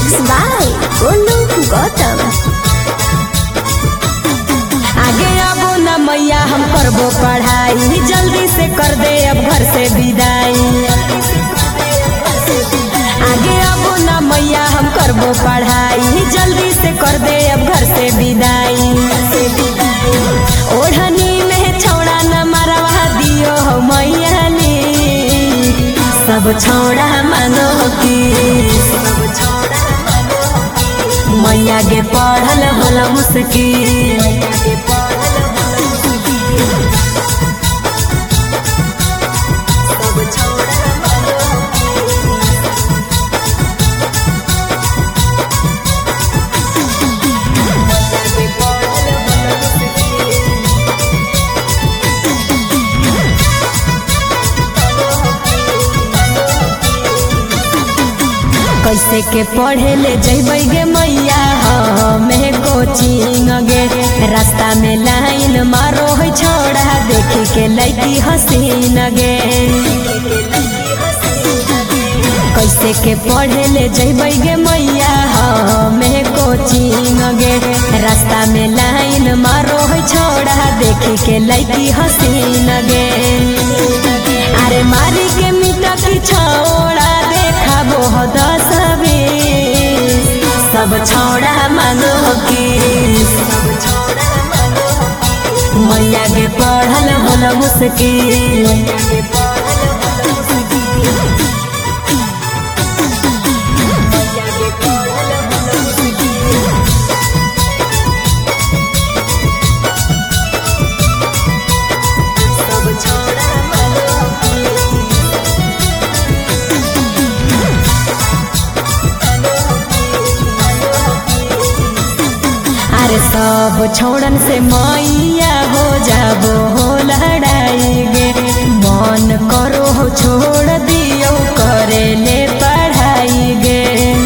Mixed by Golu Gautam। आगे आबो न मैया हम करबो पढ़ाई, जल्दी से कर दे अब घर से विदाई। आगे आबो न मैया हम करबो पढ़ाई, जल्दी से कर दे अब घर से विदाई। ओढ़नी में छौड़ा न मरवा दियो हो मैया नी, सब छौड़ा मांगो की मैया गे पढ़ल होला मुश्किल। कैसे के पढ़े ले जइबै गे मैया हमें कोचिंग गे, रास्ता में लाइन मारो है छोड़ा देखी के लड़की हसीन गे। कैसे के पढ़े ले जइबै गे मैया हमें कोचिंग गे, रास्ता में लाइन मारो है छोड़ा देखी के लड़की हसीन गे। अरे मारी के मिटा की छोड़ा देखाबो हो दस बीस, सब छोड़ा मांगो की मैया गे पढ़ल होला मुश्किल। अरे सब छोड़न से मैया हो जाबो हो लड़ाई गे, मन करो हो छोड़ दियो करे ले पढ़ाई गे।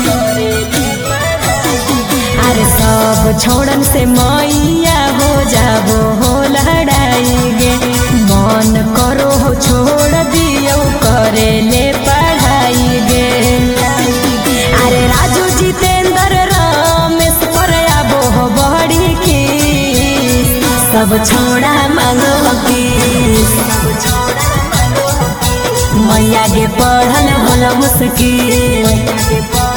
अरे सब छोड़न से मैया हो जाबो हो लड़ाई गे, मन करो हो छोड़ दियो करे ले पढ़ाई गे। अरे राजू जितेंद्र रमेश पर आबो हो बड़ी की, सब छोड़ा मांगो की मैया गे पढ़ल होला मुश्किल।